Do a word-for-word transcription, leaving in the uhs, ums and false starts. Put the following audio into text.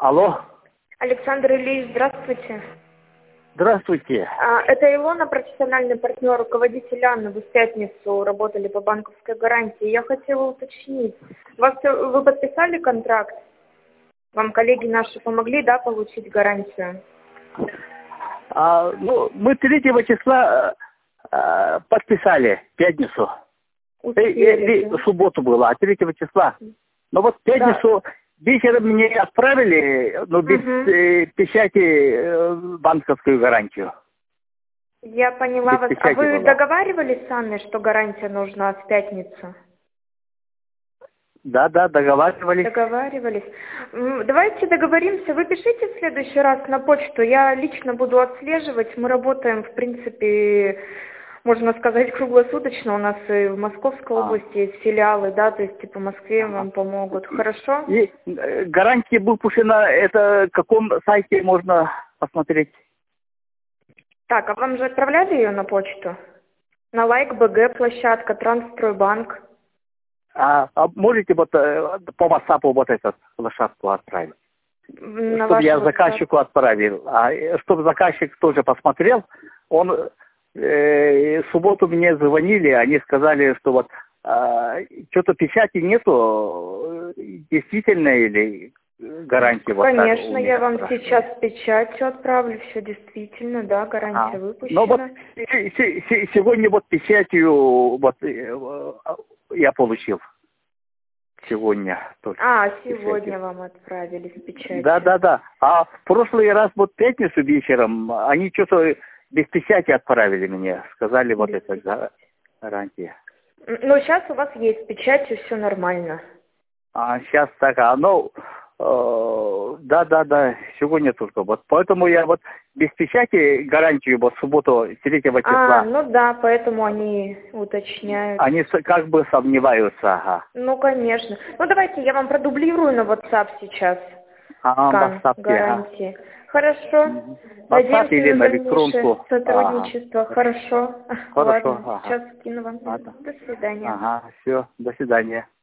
Алло. Александр Ильич, здравствуйте. Здравствуйте. А, Это Илона, профессиональный партнер, руководитель Анны. Вы в пятницу работали по банковской гарантии. Я хотела уточнить. Вас, вы подписали контракт? Вам коллеги наши помогли, да, получить гарантию? А, ну, мы третьего числа а, подписали в пятницу. Успели, Э, да? В субботу было, а третьего числа. Но вот в пятницу вечером мне отправили, ну, без Угу. э, печати э, банковскую гарантию. Я поняла Без вас. А печати вы была. договаривались с Анной, что гарантия нужна в пятницу? Да, да, договаривались. Договаривались. М, Давайте договоримся. Вы пишите в следующий раз на почту. Я лично буду отслеживать. Мы работаем, в принципе, можно сказать, круглосуточно. У нас и в Московской А. области есть филиалы, да, то есть и по Москве Ага. вам помогут. Хорошо? И э, гарантия выпущена, это в каком сайте можно посмотреть? Так, а вам же отправляли ее на почту? На лайк БГ площадка, Трансстройбанк. А, а можете вот э, по WhatsApp вот эту лошадку отправить? На Чтобы ваш я WhatsApp. заказчику отправил. А чтобы заказчик тоже посмотрел, он э, в субботу мне звонили, они сказали, что вот э, что-то печати нету, э, действительно или гарантия вот так у Конечно, них я вам спрашивают. сейчас печатью отправлю. Все действительно, да, гарантия А, ну вот выпущена. се- се- се- сегодня вот печатью вот э, я получил. Сегодня только. А, печатью. сегодня вам отправили с печатью. Да, да, да. А в прошлый раз вот в пятницу вечером они что-то без печати отправили мне. Сказали вот Без это печати. га- гарантия. М, Ну, сейчас у вас есть печатью, все нормально. А сейчас так, а ну, э, да, да, да, сегодня только вот. Поэтому я вот без печати гарантию вот в субботу третьего А, числа. ну да, поэтому они уточняют. Они с- как бы сомневаются, ага. Ну, конечно. Ну, давайте я вам продублирую на WhatsApp сейчас А, скан поставьте, ага. гарантии. Хорошо. Мгм. Надеемся Поставьте или на на дальнейшее электронку. Ага. сотрудничество. Хорошо. Хорошо, Ладно, ага. сейчас скину вам. Ладно. До свидания. Ага, все, до свидания.